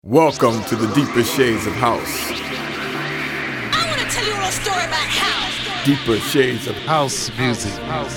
Welcome to the Deeper Shades of House. I want to tell you a little story about house. Deeper Shades of House music.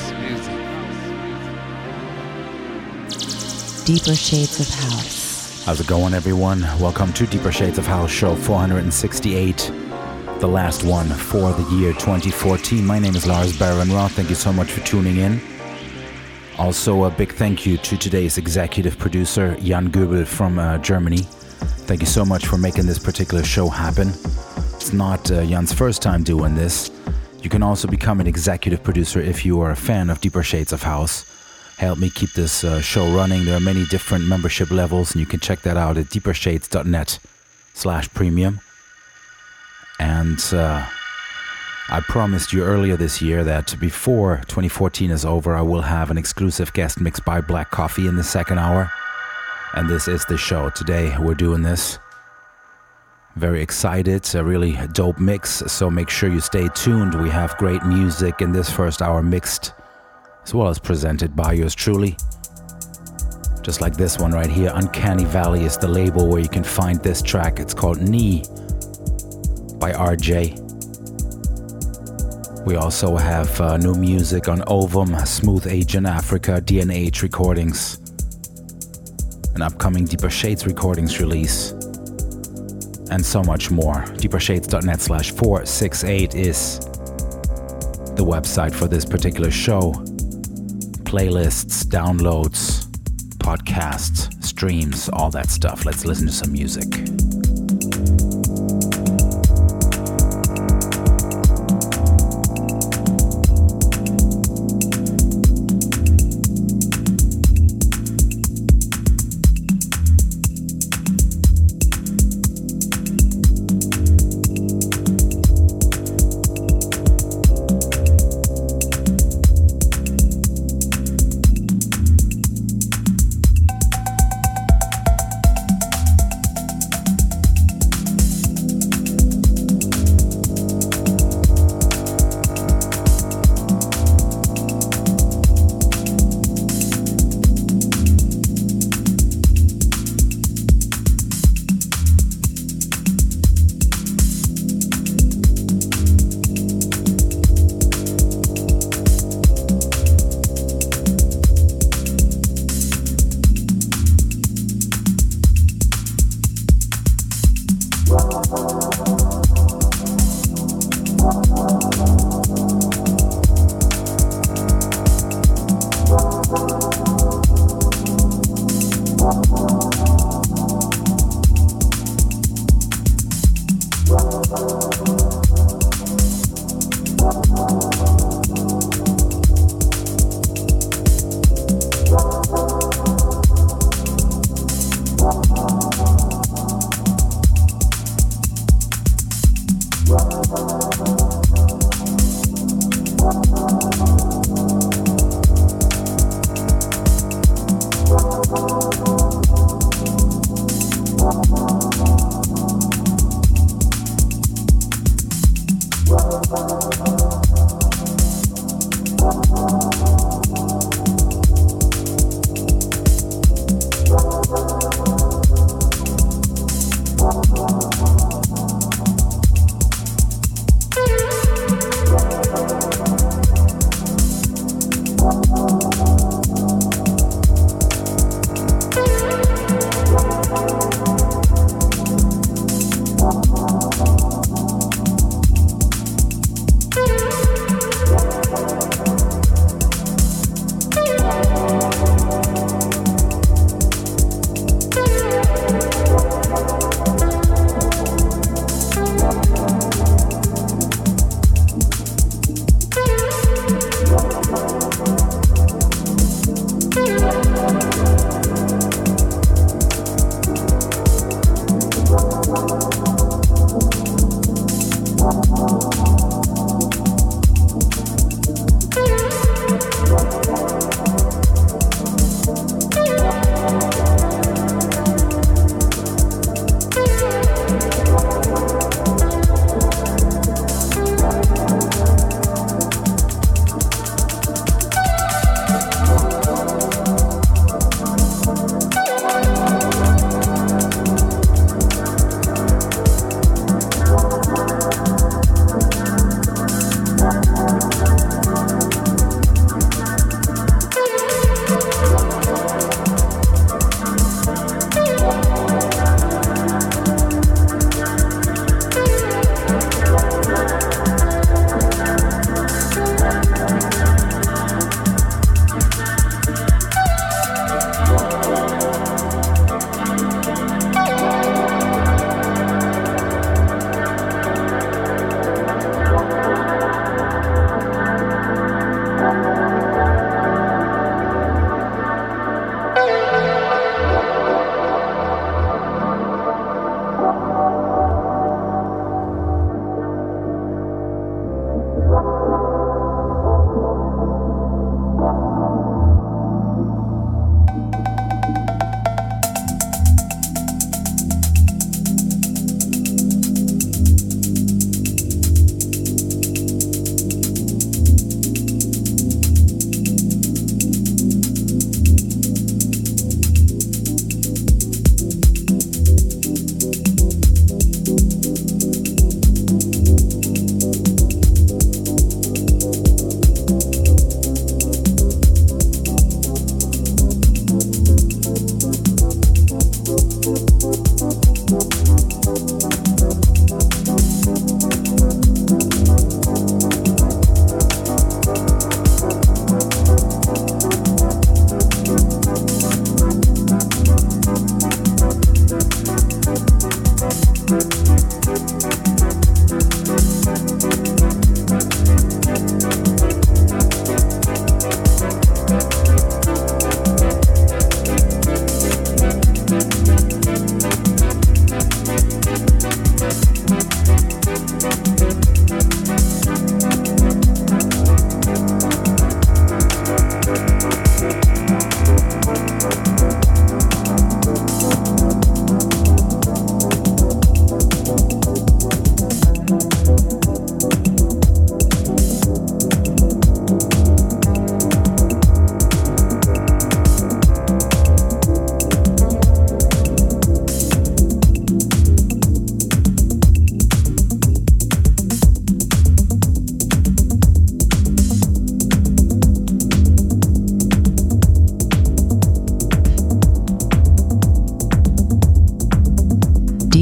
Deeper Shades of House. How's it going, everyone? Welcome to Deeper Shades of House, show 468, the last one for the year 2014. My name is Lars Baron-Roth. Thank you so much for tuning in. Also, a big thank you to today's executive producer, Jan Goebel from Germany. Thank you so much for making this particular show happen. It's not Jan's first time doing this. You can also become an executive producer if you are a fan of Deeper Shades of House. Help me keep this show running. There are many different membership levels, and you can check that out at deepershades.net/premium. And I promised you earlier this year that before 2014 is over, I will have an exclusive guest mix by Black Coffee in the second hour. And this is the show. Today we're doing this. Very excited. A really dope mix. So make sure you stay tuned. We have great music in this first hour mixed, as well as presented by yours truly. Just like this one right here. Uncanny Valley is the label where you can find this track. It's called Knee by RJ. We also have new music on Ovum, Smooth Agent Africa, DNH Recordings. An upcoming Deeper Shades Recordings release, and so much more. deepershades.net/468 is the website for this particular show. Playlists, downloads, podcasts, streams, all that stuff. Let's listen to some music.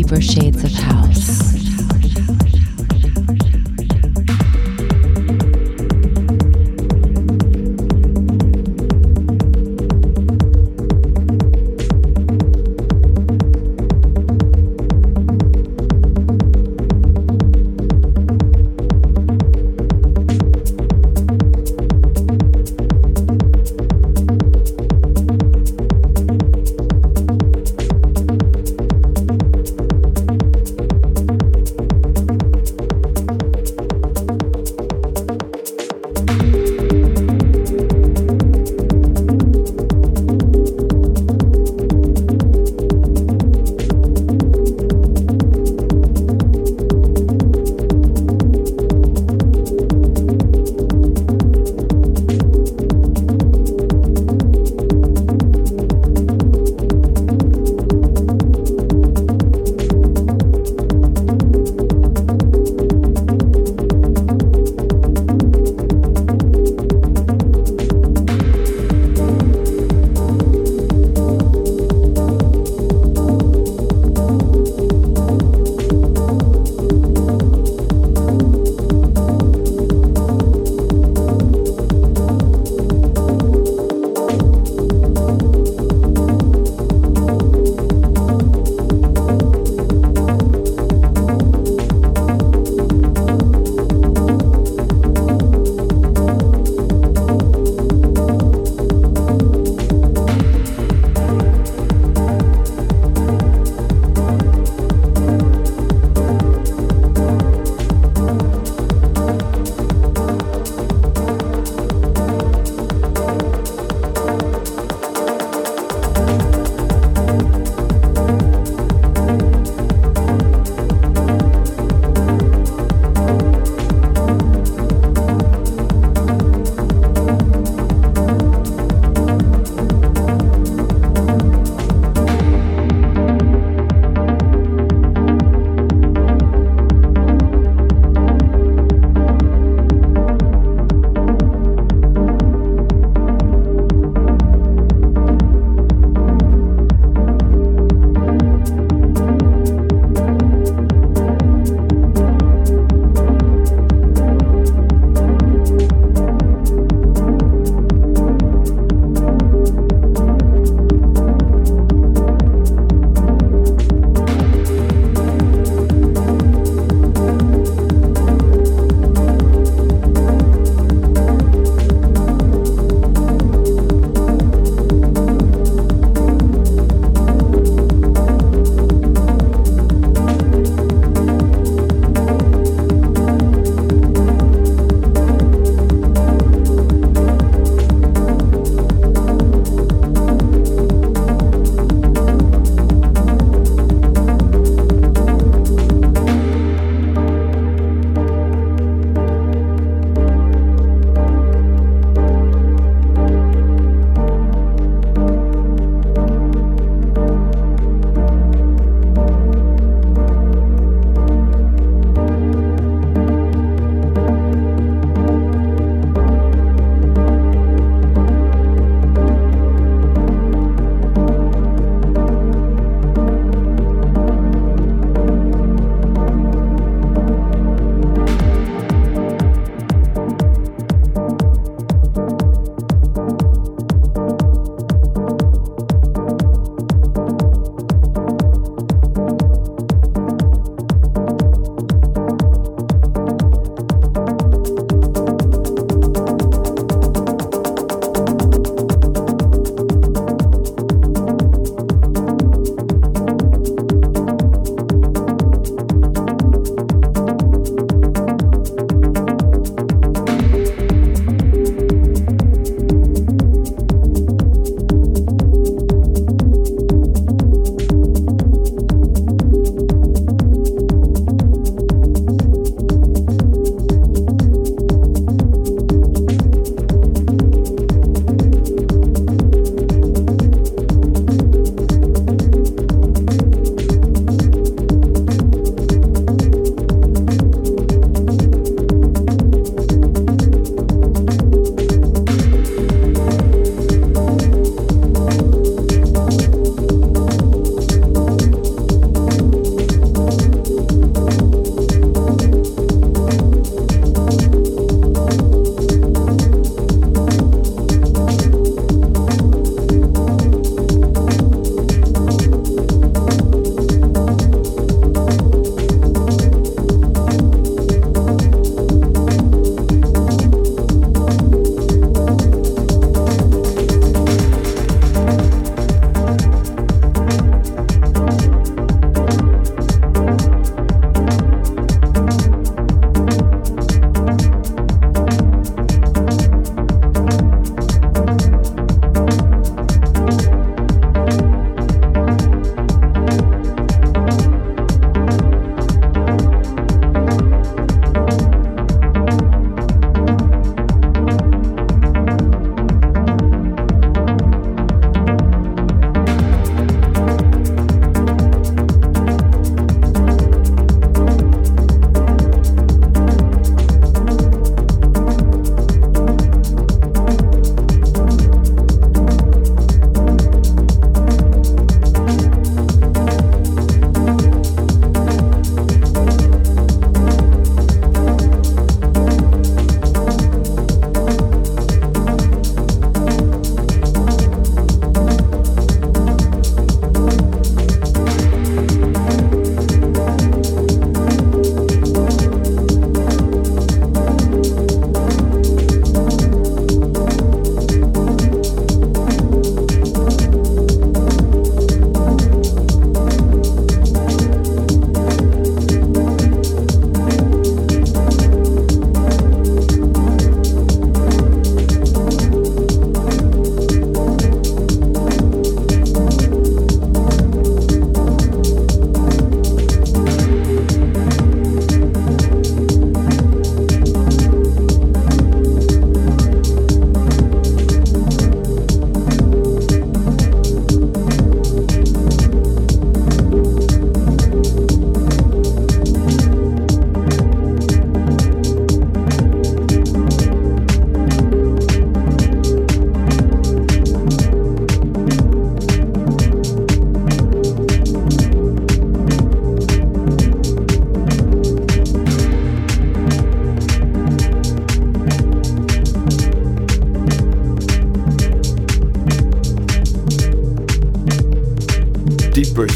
deeper shades of house.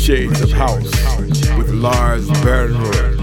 Shades of House with Lars Bernroyd.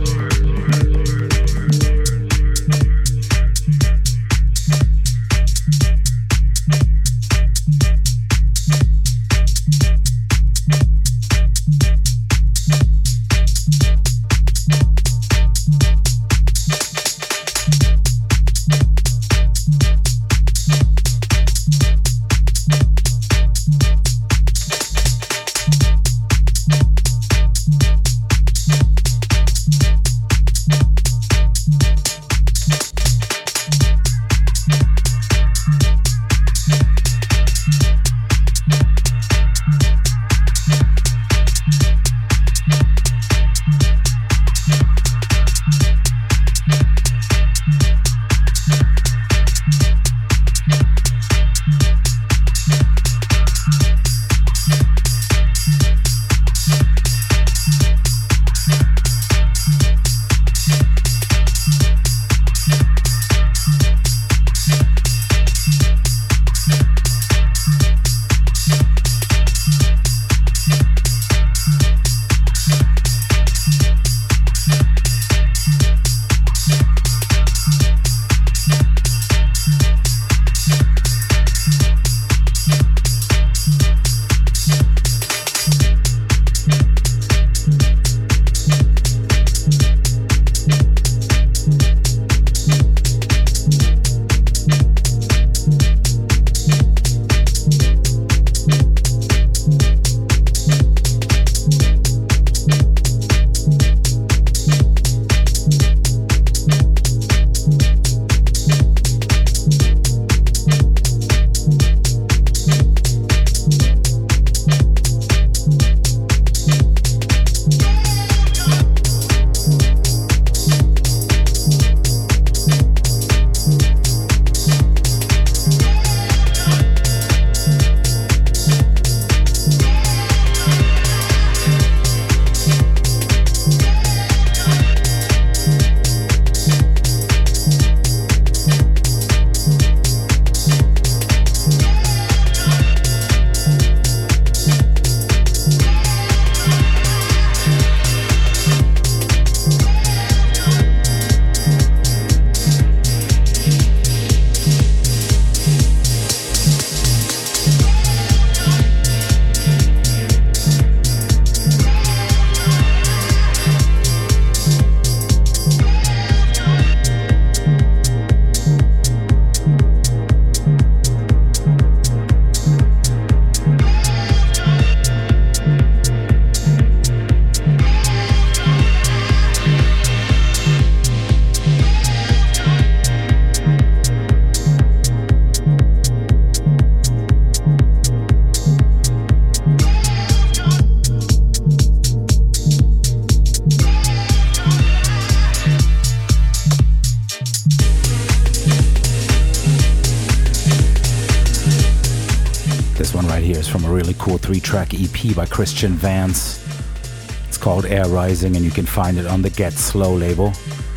From a really cool 3-track EP by Christian Vance. It's called Air Rising, and you can find it on the Get Slow label.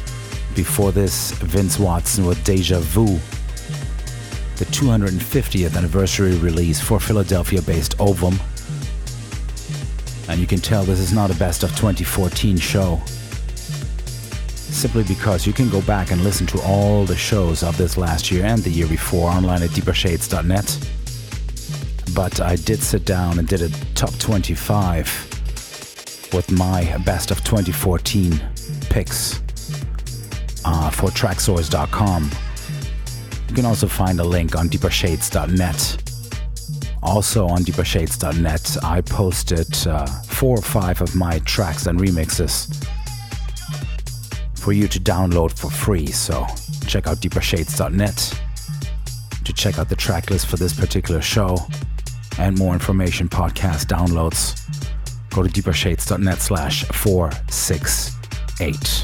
Before this, Vince Watson with Deja Vu, the 250th anniversary release for Philadelphia-based Ovum. And you can tell this is not a best of 2014 show, simply because you can go back and listen to all the shows of this last year and the year before online at deepershades.net. But I did sit down and did a top 25 with my best of 2014 picks for tracksource.com. You can also find a link on deepershades.net. Also on deepershades.net, I posted 4 or 5 of my tracks and remixes for you to download for free. So check out deepershades.net to check out the track list for this particular show. And more information, podcast downloads, go to deepershades.net/468.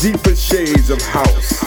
deeper shades of house.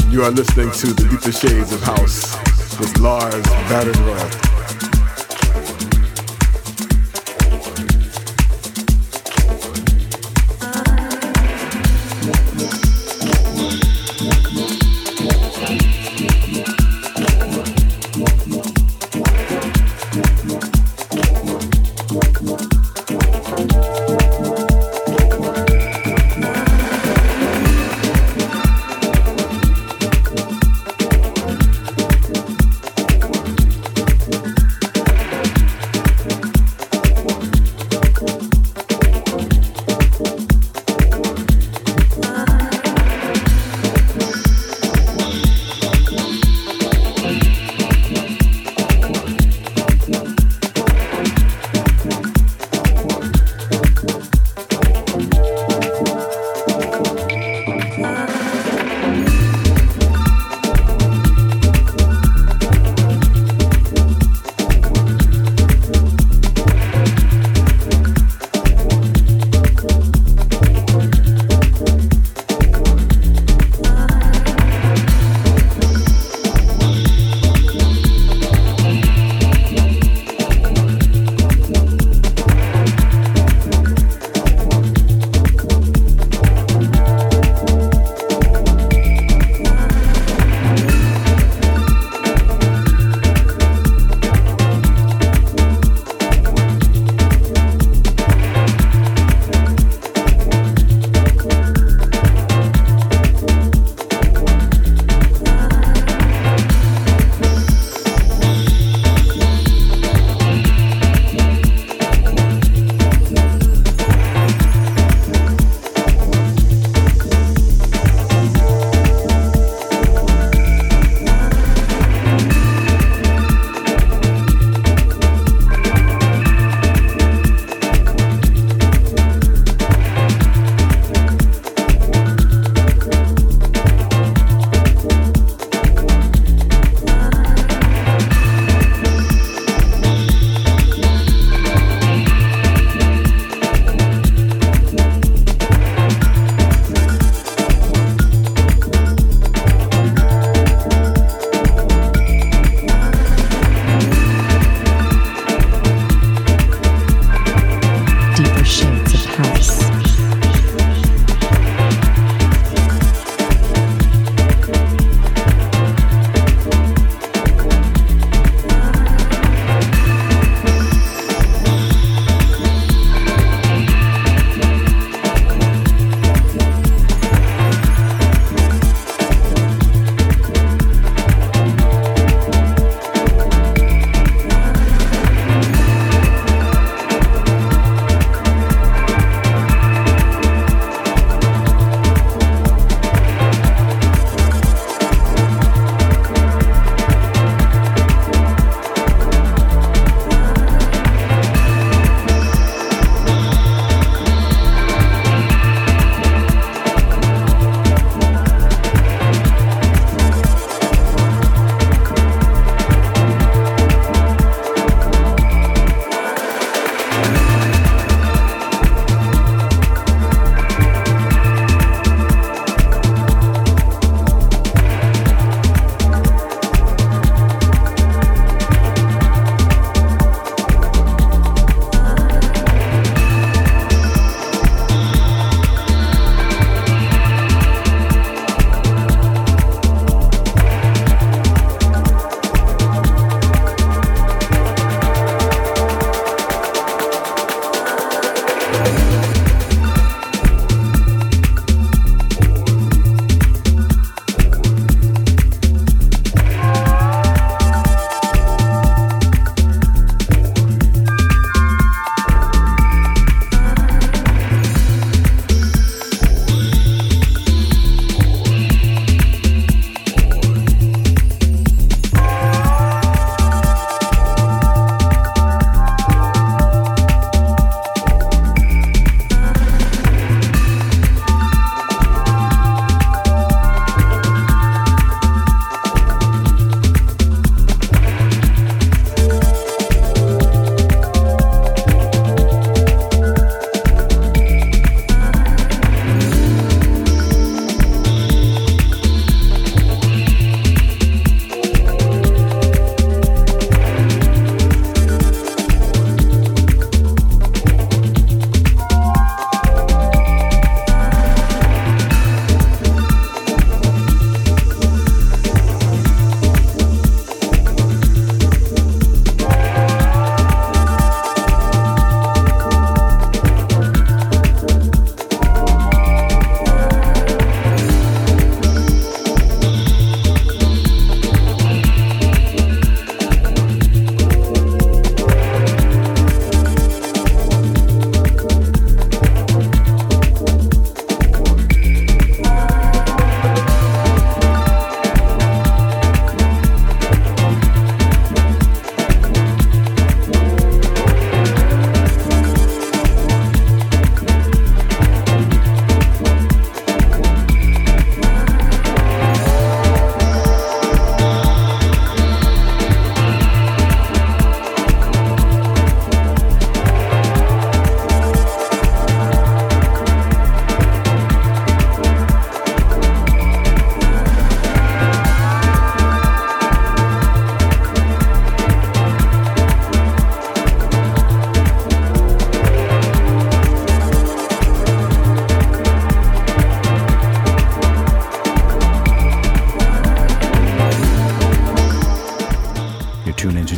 You are listening to The Deeper Shades of House with Lars Badenroth.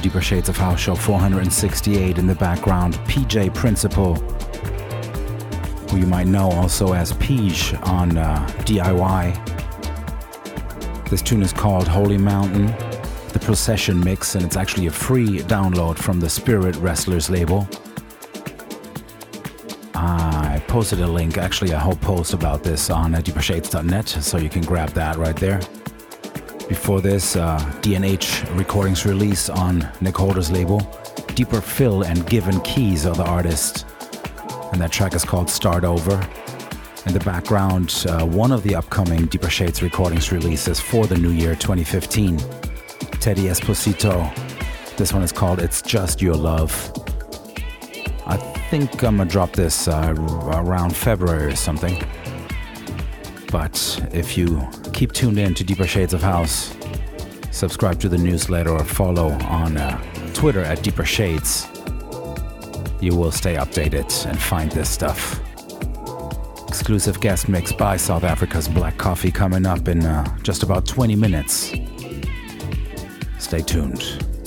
Deeper Shades of House show 468. In the background, PJ Principle, who you might know also as Peach on DIY. This tune is called Holy Mountain, the Procession Mix, and it's actually a free download from the Spirit Wrestlers label. I posted a link, actually a whole post about this on deepershades.net, so you can grab that right there. Before this, D&H Recordings release on Nick Holder's label. Deeper Phil and Given Keys are the artists, and that track is called Start Over. In the background, one of the upcoming Deeper Shades Recordings releases for the new year 2015. Teddy Esposito. This one is called It's Just Your Love. I think I'm gonna drop this around February or something. But if you keep tuned in to Deeper Shades of House, subscribe to the newsletter or follow on Twitter at Deeper Shades, you will stay updated and find this stuff. Exclusive guest mix by South Africa's Black Coffee coming up in just about 20 minutes. Stay tuned.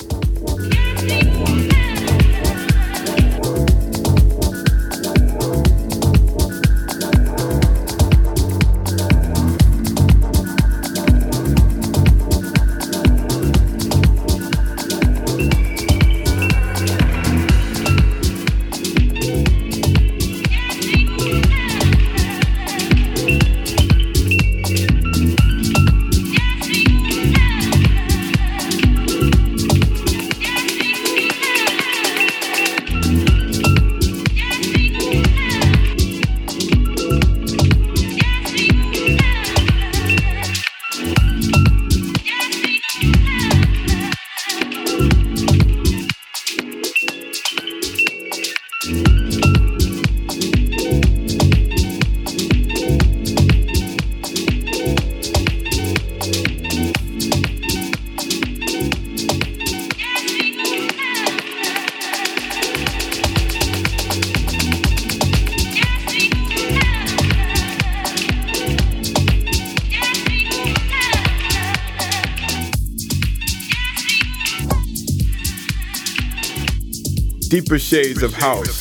Deeper Shades of House.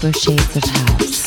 Deeper Shades of House.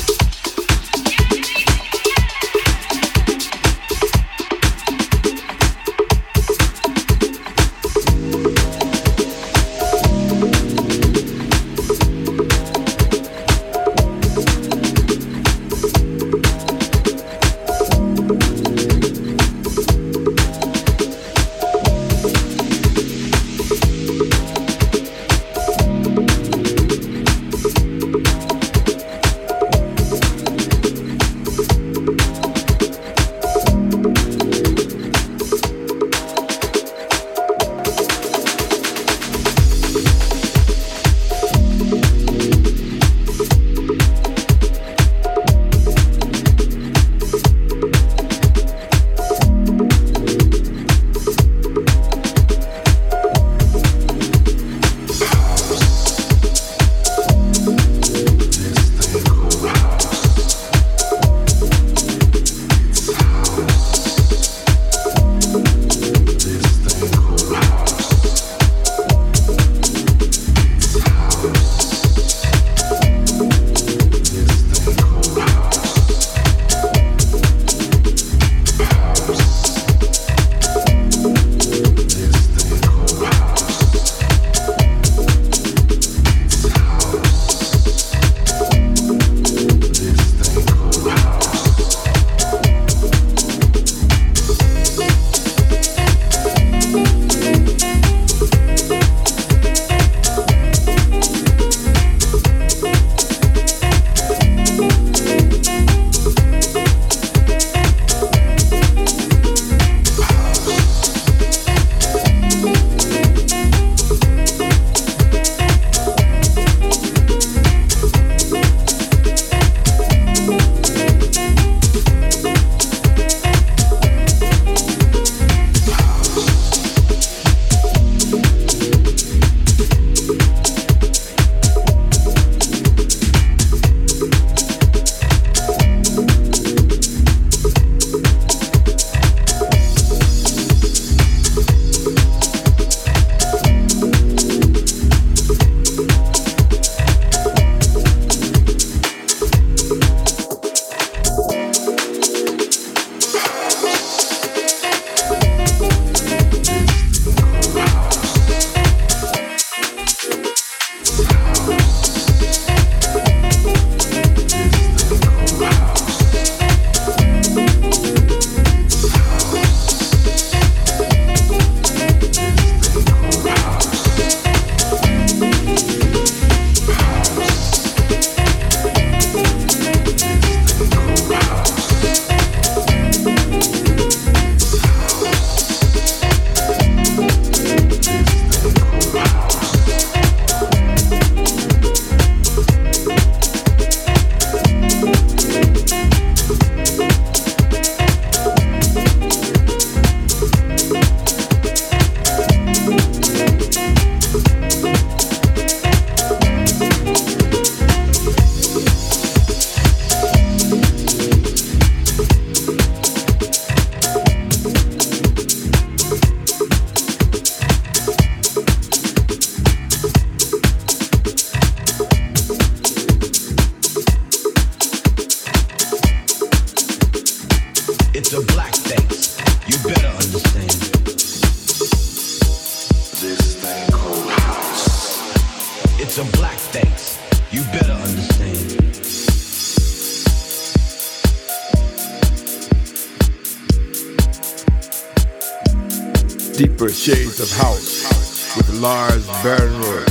Deeper Shades of House with Lars Bernroyd.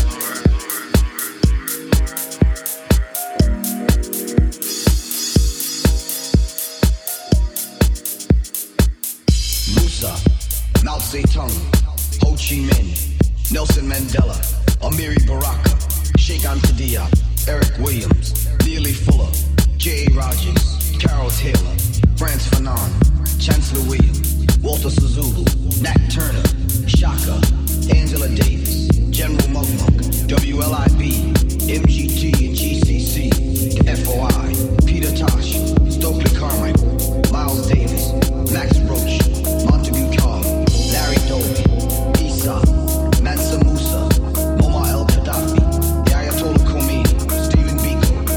Musa, Mao Zedong, Ho Chi Minh, Nelson Mandela, Amiri Baraka, Sheikh Anta Diop, Eric Williams, Neely Fuller, J.A. Rogers, Carol Taylor, Frantz Fanon, Chancellor Williams, Walter Suzulu, Nat Turner, Shaka, Angela Davis, General Monk, WLIB, MGT and GCC, the FOI, Peter Tosh, Stokely Carmichael, Miles Davis, Max Roach, Montague Cobb, Larry Doby, Isa, Mansa Musa, Muammar el-Gaddafi, the Ayatollah Khomeini, Stephen Biko,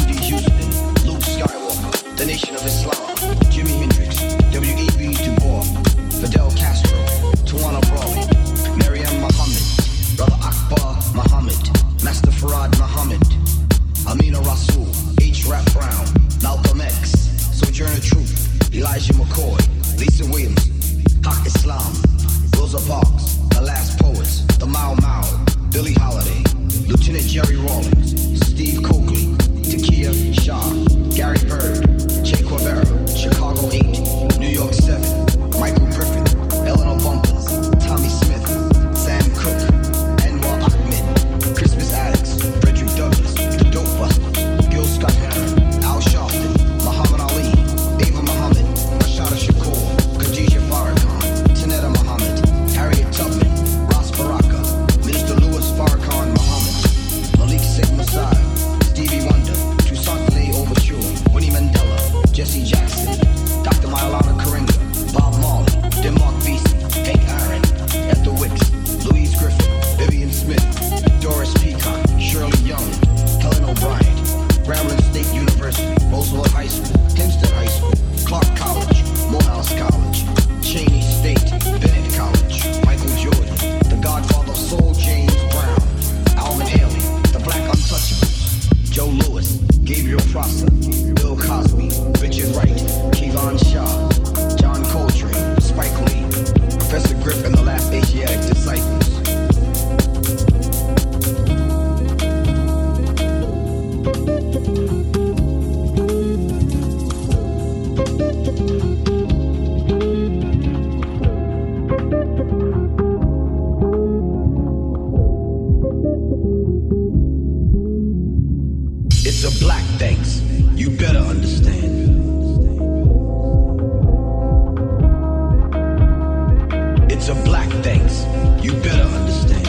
Whitney Houston, Luke Skywalker, the Nation of Islam, Jimi Hendrix, W.E.B. Du Bois, Fidel Castro, Tawana Brawley, Maryam Muhammad, Brother Akbar Muhammad, Master Farad Muhammad, Amina Rasul, H. Rap Brown, Malcolm X, Sojourner Truth, Elijah McCoy, Lisa Williams, Haq Islam, Rosa Parks, The Last Poets, The Mau Mau, Billie Holiday, Lieutenant Jerry Rawlings, Steve Coakley, Takia Shah, Gary Bird, Che Guevara, Chicago 8, New York 7, Michael Griffin, Eleanor Bumpers, Tommy Smith, Sam Cooke, Anwar Ahmed, Christmas Addicts, Frederick Douglass, The Dope Busters, Gil Scott Heron, Al Sharpton, Muhammad Ali, Ava Muhammad, Rashada Shakur, Khadija Farrakhan, Tanetta Muhammad, Harriet Tubman, Ras Baraka, Minister Louis Farrakhan Muhammad, Malik Sheikh Masai, Stevie Wonder, Toussaint Lee Overture, Winnie Mandela, Jesse Jackson, Dr. Maulana Karenga, Bob Marley, Denmark Vesey, Hank Aaron, Ethel Wicks, Louise Griffin, Vivian Smith, Doris Peacock, Shirley Young, Helen O'Brien, Grambling State University, Roosevelt High School, Hempstead High School, Clark College, Morehouse College, Cheney State, Bennett College, Michael Jordan, the Godfather of Soul, James Brown, Alvin Ailey, the Black Untouchables, Joe Lewis, Gabriel Prosser, Bill Cosby, Richard Wright, Kevon Shaw, John Coltrane, Spike Lee, Professor Griff and the Last Asiatic Disciples. It's a black thanks, you better understand. It's a black thanks, you better understand.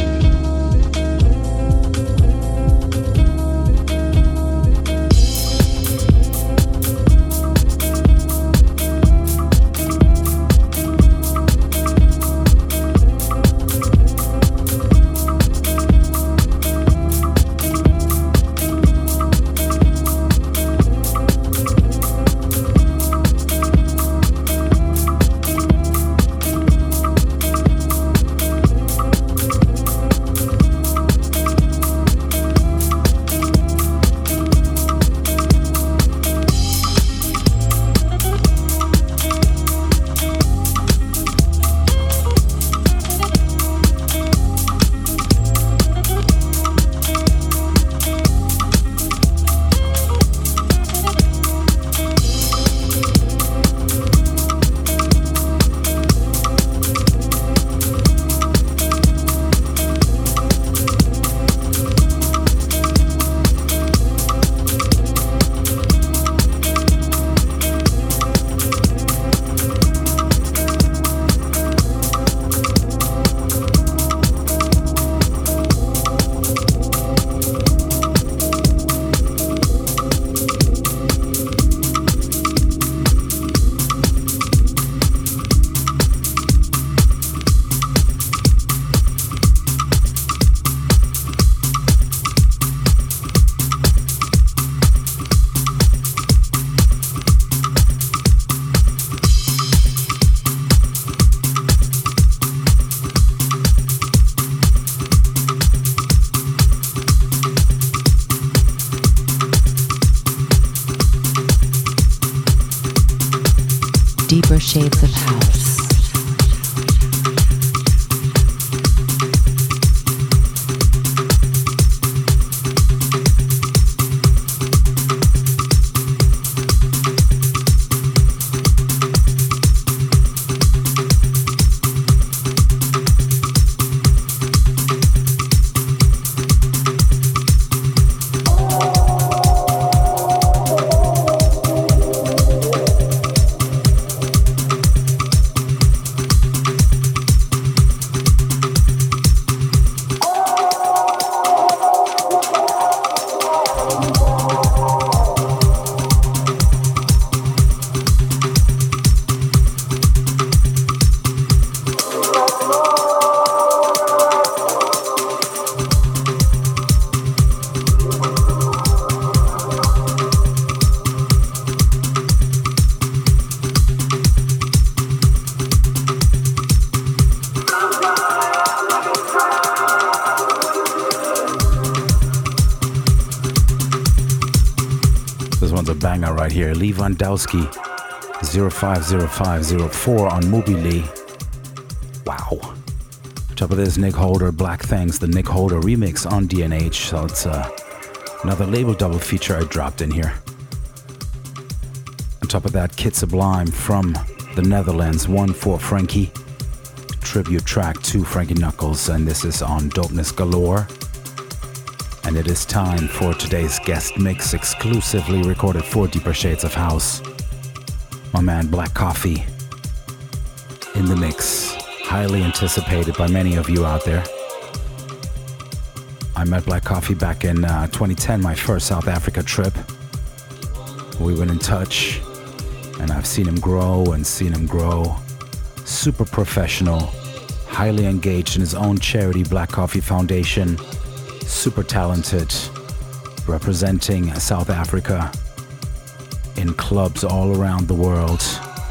Deeper shades of house. This one's a banger right here. Lee Vandowski, 050504 on Mobile. Wow. Top of this, Nick Holder, Black Things, the Nick Holder remix on DNH. So it's another label double feature I dropped in here. On top of that, Kid Sublime from the Netherlands, One for Frankie. Tribute track to Frankie Knuckles, and this is on Dopeness Galore. And it is time for today's guest mix, exclusively recorded for Deeper Shades of House. My man Black Coffee in the mix, highly anticipated by many of you out there. I met Black Coffee back in 2010, my first South Africa trip. We went in touch, and I've seen him grow and seen him grow. Super professional, highly engaged in his own charity, Black Coffee Foundation. Super talented, representing South Africa in clubs all around the world.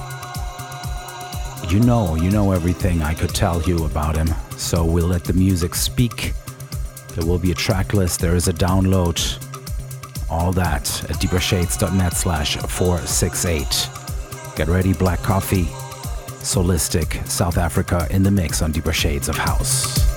You know everything I could tell you about him, so we'll let the music speak. There will be a track list, there is a download, all that at deepershades.net/468. Get ready, Black Coffee, Solistic, South Africa in the mix on Deeper Shades of House.